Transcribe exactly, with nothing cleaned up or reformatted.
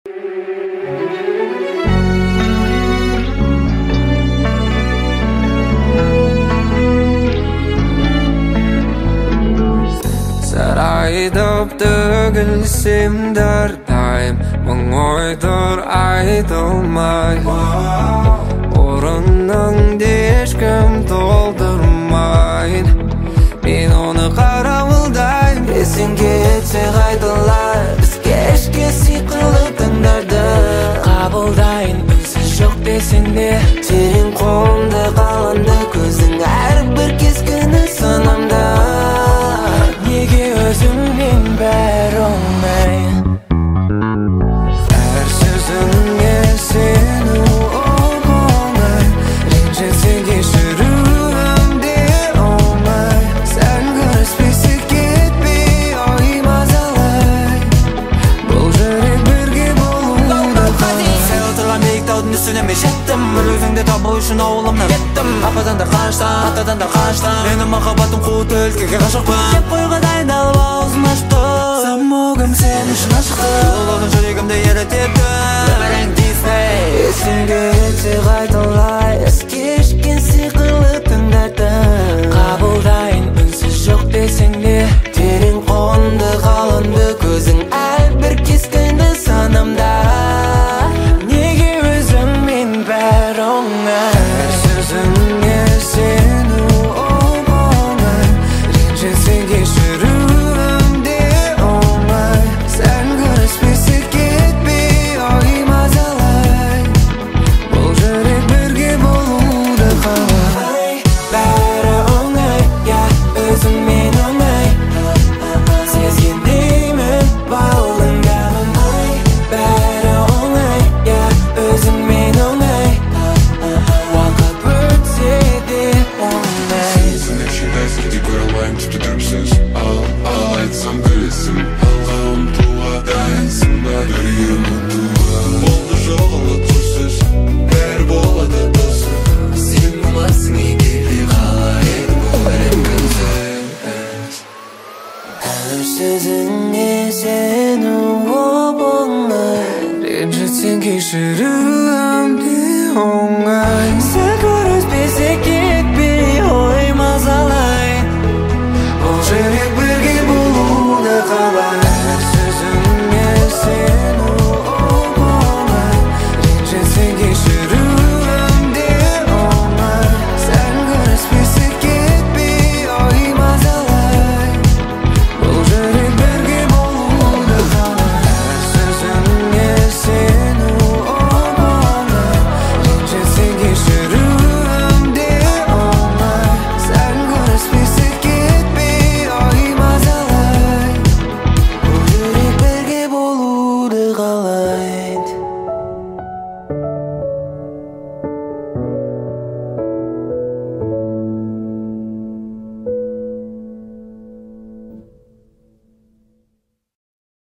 Sarayda tөгілсем дәрдайым Мың ойдыр айтылмай Орынның ешкім толдырмайын Мен оны қарауылдайым Есіңге етсе қайталар Біз кешке сиқырлы түндерді Қабылдайын үнсіз жоқ десең де Терең қолымда қаланды көзің әрбір кескіні санамда Неге өзіңнен бәрі оңай Әр сөзіңе сену оп-оңай Ренжісең кешіруім де оңай Сәл көріспесек кетпей ой мазалай Бұл жүрек бірге болуды қалай Сәл отырған биік таудың үстіне мен жеттім Бір өзіңді табу үшін ауылымнан кеттім Ападан да қаштан, атадан да қаштан Менің махаббатым қуыт өлкеге ғашықпын Кеп қойға дайындалып аузын ашты Самогым сен үшін ашықты Жылылығын жүрегімді ерітепті Өмірің Дисней Есіңге етсе қайталай Ес кешкен сиқырлы түндерді Қабылдайын үнсіз жоқ десең де Терең қонды қалынды көзің әрбір кескінді санамда Неге өзіңмен бәрі оңай Әр сөзіңе сену оп-оңай Ренжісең кешіруім де оңай Сәл көріспесек кетпей ой мазалай Бұл жүрек бірге болуды қалай Бәрі оңай, я өзіңмен оңай Сезгендеймін балыңдамын ой Бәрі оңай, я өзіңмен оңай Уақыт өтсе де оңай Сезініп шыдай среди көре тіпті түріпсіз Ал, ал айтсам күлесің Алға ұмтуға дайынсың ба бірге ұмытуға Болды жоғылы тұрсыз бәрі болады досың Сен боласың егерде қалай едім өмірім күнсіз Әр сөзіңе сену оп-оңай Ренжітсең кешіру